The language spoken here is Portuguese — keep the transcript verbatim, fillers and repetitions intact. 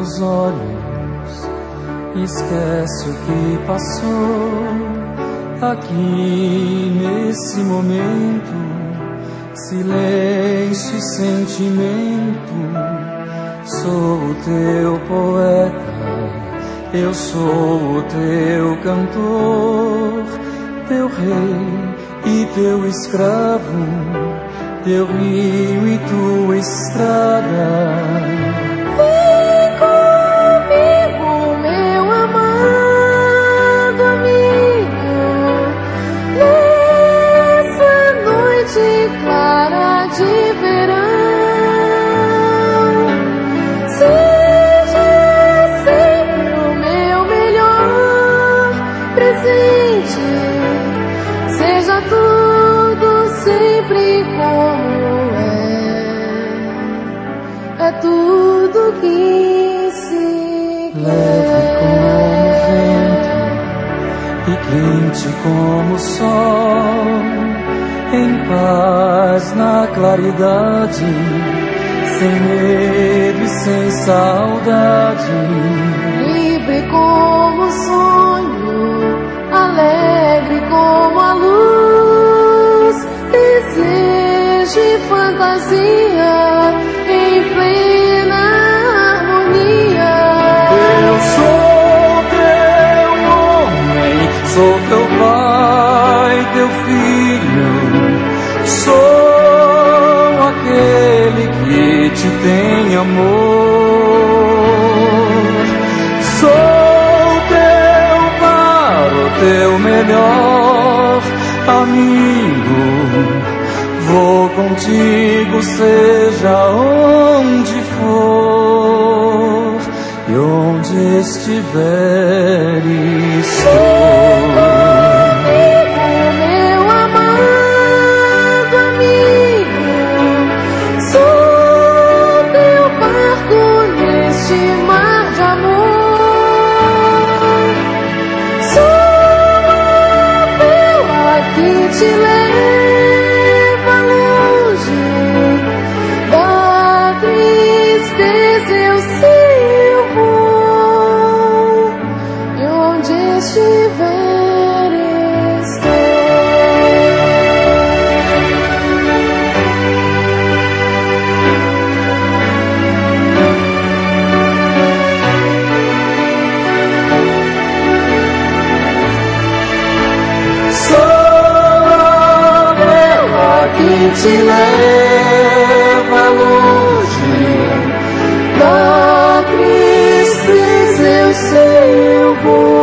teus olhos, esquece o que passou aqui nesse momento. Silêncio e sentimento, sou o teu poeta, eu sou o teu cantor, teu rei e teu escravo, teu rio e tua estrada. Vem comigo, meu amado amigo, nessa noite clara de verão. Seja sempre o meu melhor presente, seja tudo sempre como é, é tudo que se quer. Leve como o vento e quente como o sol, em paz na claridade, sem medo e sem saudade. Livre como o sonho, alegre como a luz, desejo e fantasia em plena harmonia. Eu sou teu homem, sou teu pai, teu filho, sou aquele que te tem amor. Sou teu par, o teu melhor amigo, vou contigo seja onde for e onde estiver estou. Meu amado amigo, sou teu barco neste mar de amor. Sou a vela que te leva longe da tristeza. Eu sei, eu vou, e onde estiver estou. Sou a vela que te leva longe Da tristeza eu sei, eu vou.